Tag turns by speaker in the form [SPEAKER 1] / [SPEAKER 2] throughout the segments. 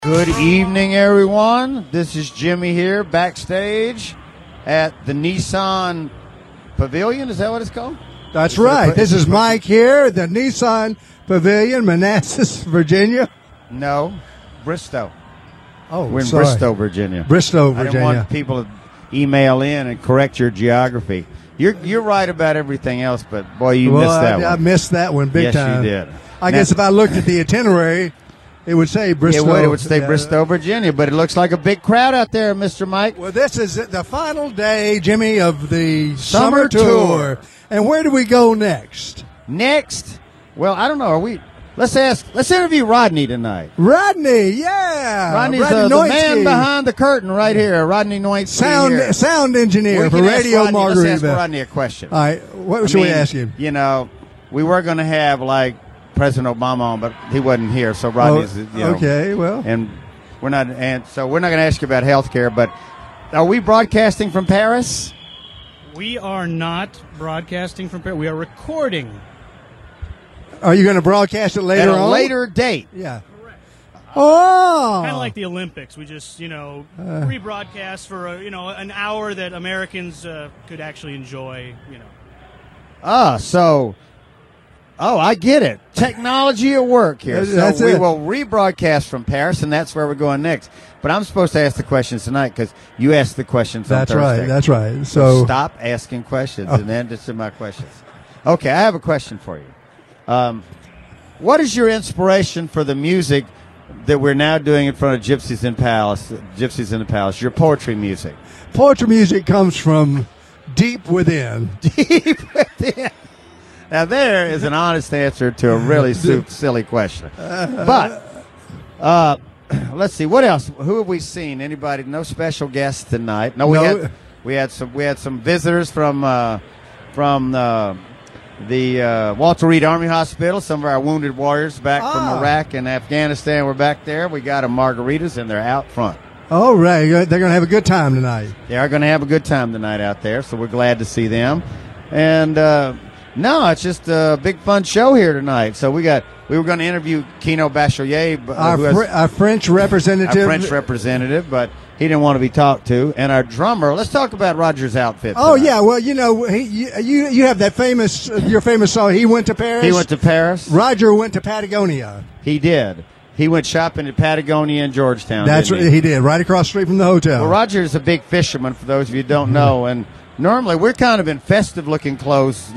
[SPEAKER 1] Good evening, everyone. This is Jimmy here backstage at the Nissan Pavilion. Is that what it's called?
[SPEAKER 2] That's right. This is Mike here at the Nissan Pavilion, Manassas, Virginia.
[SPEAKER 1] No, Bristow.
[SPEAKER 2] Oh,
[SPEAKER 1] We're in
[SPEAKER 2] sorry.
[SPEAKER 1] Bristow, Virginia.
[SPEAKER 2] Bristow,
[SPEAKER 1] I
[SPEAKER 2] Virginia.
[SPEAKER 1] don't want people to email in and correct your geography. You're right about everything else, but boy, you missed that one.
[SPEAKER 2] I missed that one big
[SPEAKER 1] yes,
[SPEAKER 2] time.
[SPEAKER 1] you did.
[SPEAKER 2] I guess if I looked at the itinerary, it would say Bristow.
[SPEAKER 1] It would say Bristow, Virginia, but it looks like a big crowd out there, Mr. Mike.
[SPEAKER 2] Well, this is the final day, Jimmy, of the
[SPEAKER 1] Summer
[SPEAKER 2] summer
[SPEAKER 1] tour.
[SPEAKER 2] tour. And where do we go next?
[SPEAKER 1] Next, well, I don't know. Let's interview Rodney tonight.
[SPEAKER 2] Rodney, yeah.
[SPEAKER 1] Rodney's
[SPEAKER 2] Rodney
[SPEAKER 1] the man
[SPEAKER 2] Noitsky,
[SPEAKER 1] behind the curtain right here. Rodney Noitsky here.
[SPEAKER 2] sound engineer
[SPEAKER 1] We
[SPEAKER 2] for
[SPEAKER 1] can ask
[SPEAKER 2] Radio
[SPEAKER 1] Rodney,
[SPEAKER 2] Margaritaville.
[SPEAKER 1] Let's ask Rodney a question.
[SPEAKER 2] All right, what should we ask him?
[SPEAKER 1] You know, we were going to have like President Obama on, but he wasn't here, so Rodney's.
[SPEAKER 2] Okay, well,
[SPEAKER 1] and we're not going to ask you about health care. But are we broadcasting from Paris?
[SPEAKER 3] We are not broadcasting from Paris. We are recording.
[SPEAKER 2] are you going to broadcast it later
[SPEAKER 1] At a
[SPEAKER 2] on?
[SPEAKER 1] later date.
[SPEAKER 2] Yeah. Oh,
[SPEAKER 3] Kind of like the Olympics. We just, rebroadcast for, an hour that Americans could actually enjoy,
[SPEAKER 1] I get it. Technology at work here.
[SPEAKER 2] That's
[SPEAKER 1] so we
[SPEAKER 2] it.
[SPEAKER 1] will rebroadcast from Paris, and that's where we're going next. But I'm supposed to ask the questions tonight because you asked the questions
[SPEAKER 2] That's
[SPEAKER 1] on Thursday.
[SPEAKER 2] right. That's right.
[SPEAKER 1] So
[SPEAKER 2] So,
[SPEAKER 1] stop asking questions and answer my questions. Okay, I have a question for you. What is your inspiration for the music that we're now doing in front of Gypsies in the Palace? Your poetry music.
[SPEAKER 2] poetry music comes from deep within.
[SPEAKER 1] Deep within. Now, there is an honest answer to a really silly question. But let's see. What else? Who have we seen? Anybody? No special guests tonight. No, we had some visitors from the Walter Reed Army Hospital. Some of our wounded warriors back from Iraq and Afghanistan were back there. We got them margaritas, and they're out front.
[SPEAKER 2] All right. They're going to have a good time tonight.
[SPEAKER 1] They are going to have a good time tonight out there, so we're glad to see them. And no, it's just a big fun show here tonight. So we were going to interview Kino Bachelier,
[SPEAKER 2] Our French representative.
[SPEAKER 1] but he didn't want to be talked to. And our drummer. Let's talk about Roger's outfit.
[SPEAKER 2] Oh,
[SPEAKER 1] tonight.
[SPEAKER 2] yeah. Well, you have that your famous song, He Went to Paris.
[SPEAKER 1] He went to Paris.
[SPEAKER 2] Roger went to Patagonia.
[SPEAKER 1] He did. He went shopping at Patagonia in Georgetown.
[SPEAKER 2] That's
[SPEAKER 1] didn't
[SPEAKER 2] what he did, right across the street from the hotel.
[SPEAKER 1] Well, Roger is a big fisherman, for those of you who don't know, and normally we're kind of in festive-looking clothes,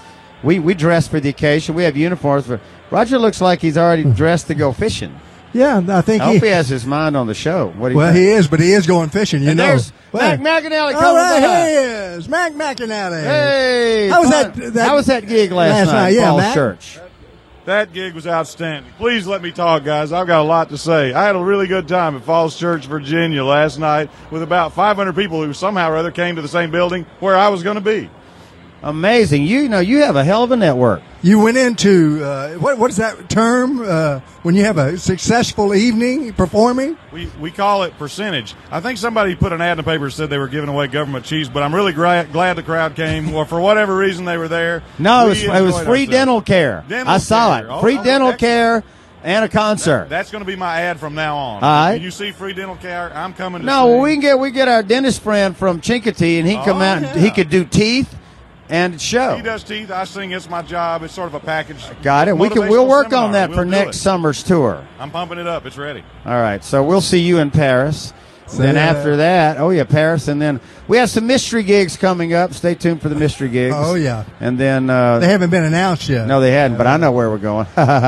[SPEAKER 1] We dress for the occasion. We have uniforms, but Roger looks like he's already dressed to go fishing.
[SPEAKER 2] Yeah, I think
[SPEAKER 1] I hope he has his mind on the show. What do you think?
[SPEAKER 2] he is, but he is going fishing, you
[SPEAKER 1] And
[SPEAKER 2] know.
[SPEAKER 1] there's
[SPEAKER 2] Well,
[SPEAKER 1] Mac McAnally coming
[SPEAKER 2] all right,
[SPEAKER 1] by.
[SPEAKER 2] here he is, Mac McAnally.
[SPEAKER 1] Hey,
[SPEAKER 2] How was
[SPEAKER 1] fun.
[SPEAKER 2] that-
[SPEAKER 1] How was that gig last night?
[SPEAKER 2] Yeah,
[SPEAKER 1] Falls
[SPEAKER 2] Mac?
[SPEAKER 1] Church.
[SPEAKER 4] That gig was outstanding. Please let me talk, guys. I've got a lot to say. I had a really good time at Falls Church, Virginia last night with about 500 people who somehow or other came to the same building where I was going to be.
[SPEAKER 1] Amazing. You have a hell of a network.
[SPEAKER 2] You went into what is that term when you have a successful evening performing?
[SPEAKER 4] We call it percentage. I think somebody put an ad in the paper that said they were giving away government cheese, but I'm really glad the crowd came. Or for whatever reason they were there.
[SPEAKER 1] No, it was free
[SPEAKER 4] ourselves.
[SPEAKER 1] dental care.
[SPEAKER 4] Dental
[SPEAKER 1] I saw
[SPEAKER 4] care.
[SPEAKER 1] it.
[SPEAKER 4] Oh,
[SPEAKER 1] Free
[SPEAKER 4] okay,
[SPEAKER 1] dental
[SPEAKER 4] excellent.
[SPEAKER 1] care and a concert.
[SPEAKER 4] That's going to be my ad from now on.
[SPEAKER 1] All right.
[SPEAKER 4] When you see free dental care, I'm coming to
[SPEAKER 1] No,
[SPEAKER 4] see.
[SPEAKER 1] well, we get our dentist friend from Chincoteague, and he come out and he could do teeth and show.
[SPEAKER 4] He does teeth. I sing. It's my job. It's sort of a package.
[SPEAKER 1] Got it. We'll
[SPEAKER 4] Motivational
[SPEAKER 1] work on
[SPEAKER 4] seminar.
[SPEAKER 1] that
[SPEAKER 4] We'll
[SPEAKER 1] for
[SPEAKER 4] do
[SPEAKER 1] next
[SPEAKER 4] it.
[SPEAKER 1] summer's tour.
[SPEAKER 4] I'm pumping it up. It's ready.
[SPEAKER 1] All right. So we'll see you in Paris. Then
[SPEAKER 2] yeah.
[SPEAKER 1] after that, Paris, and then we have some mystery gigs coming up. Stay tuned for the mystery gigs.
[SPEAKER 2] Oh yeah,
[SPEAKER 1] And then
[SPEAKER 2] they haven't been announced yet.
[SPEAKER 1] no, they hadn't, but I know where we're going.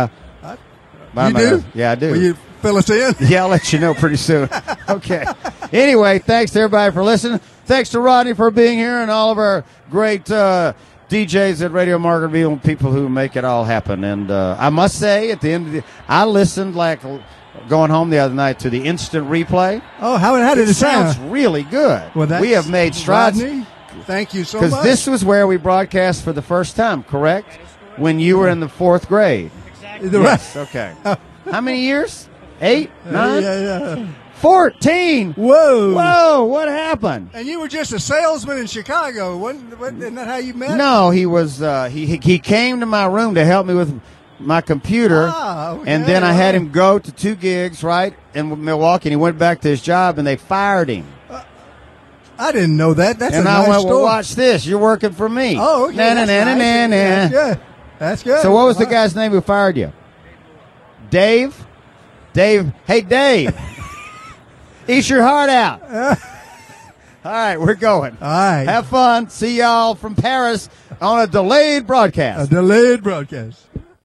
[SPEAKER 2] You do?
[SPEAKER 1] Yeah, I do.
[SPEAKER 2] Will you fill us in?
[SPEAKER 1] Yeah, I'll let you know pretty soon. Okay. Anyway, thanks to everybody for listening. Thanks to Rodney for being here and all of our great DJs at Radio Margaritaville and people who make it all happen. And I must say, at the end of I listened like going home the other night to the instant replay.
[SPEAKER 2] Oh, how did it
[SPEAKER 1] sounds
[SPEAKER 2] sound?
[SPEAKER 1] really good.
[SPEAKER 2] Well, that's
[SPEAKER 1] we have made strides.
[SPEAKER 2] Rodney, thank you so
[SPEAKER 1] Because
[SPEAKER 2] much.
[SPEAKER 1] this was where we broadcast for the first time, correct? When you were in the 4th grade. Yes, okay. How many years? 8? 9?
[SPEAKER 2] Yeah.
[SPEAKER 1] 14!
[SPEAKER 2] Whoa!
[SPEAKER 1] Whoa, what happened?
[SPEAKER 2] And you were just a salesman in Chicago. Isn't that how you met?
[SPEAKER 1] No, he was. He came to my room to help me with my computer,
[SPEAKER 2] okay,
[SPEAKER 1] and then I had him go to 2 gigs, right, in Milwaukee, and he went back to his job, and they fired him.
[SPEAKER 2] I didn't know that. That's
[SPEAKER 1] And
[SPEAKER 2] a
[SPEAKER 1] I
[SPEAKER 2] nice
[SPEAKER 1] went,
[SPEAKER 2] story.
[SPEAKER 1] well, watch this. You're working for me.
[SPEAKER 2] Oh, okay.
[SPEAKER 1] Na, na,
[SPEAKER 2] That's
[SPEAKER 1] na,
[SPEAKER 2] nice.
[SPEAKER 1] na, na, na.
[SPEAKER 2] That's good. That's good.
[SPEAKER 1] So what was the
[SPEAKER 2] Wow.
[SPEAKER 1] guy's name who fired you? Dave? Dave. Hey, Dave. Eat your heart out. All right, we're going.
[SPEAKER 2] All right.
[SPEAKER 1] Have fun. See y'all from Paris on a delayed broadcast.
[SPEAKER 2] A delayed broadcast.